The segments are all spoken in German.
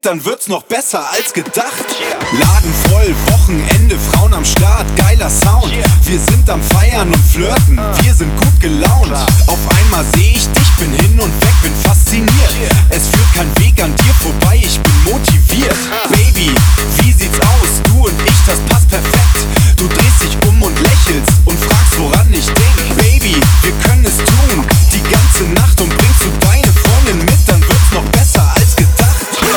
dann wird's noch besser als gedacht. Laden voll, Wochenende, Frauen am Start, geiler Sound. Wir sind am Feiern und Flirten, wir sind gut gelaunt. Auf einmal seh ich dich, bin hin und weg, bin fasziniert. Es führt kein Weg an dir vorbei, ich bin motiviert. Baby, wie sieht's aus? Du und ich, das passt perfekt. Du drehst dich um und lächelst und fragst, woran ich denk. Baby, wir können es tun, die ganze Nacht, und bringst du deine Freundin mit, dann wird's noch besser als gedacht.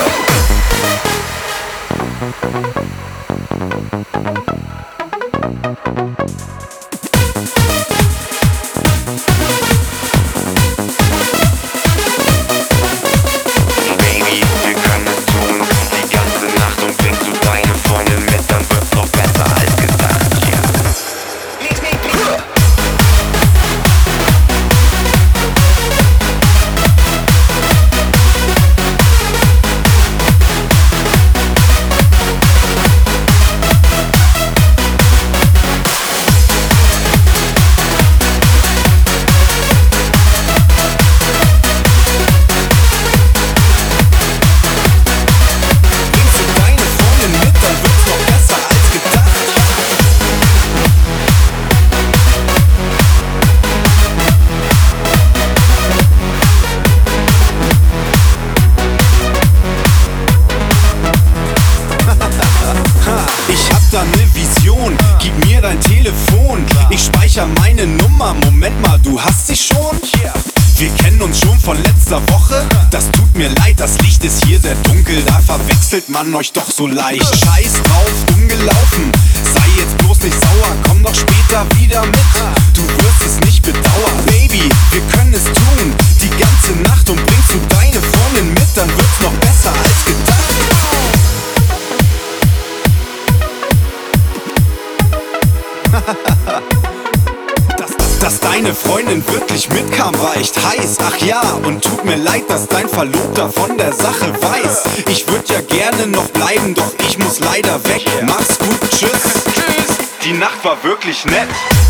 Baby, wir können es tun, die ganze Nacht, und bringst du deine Freundin mit, dann wird's noch besser als gedacht. Ich hab da ne Vision, gib mir dein Telefon. Ich speicher meine Nummer, Moment mal, du hast sie schon? Wir kennen uns schon von letzter Woche. Das tut mir leid, das Licht ist hier sehr dunkel, da verwechselt man euch doch so leicht. Scheiß drauf, umgelaufen, sei jetzt bloß nicht sauer, komm doch später wieder mit. Du wirst es nicht bedauern. Baby, wir können es tun, die ganze Nacht, und bringst du deine Freundin mit, dann wird's noch besser als gedacht. Dass deine Freundin wirklich mitkam, war echt heiß. Ach ja, und tut mir leid, dass dein Verlobter von der Sache weiß. Ich würd ja gerne noch bleiben, doch ich muss leider weg. Mach's gut, tschüss. Die Nacht war wirklich nett.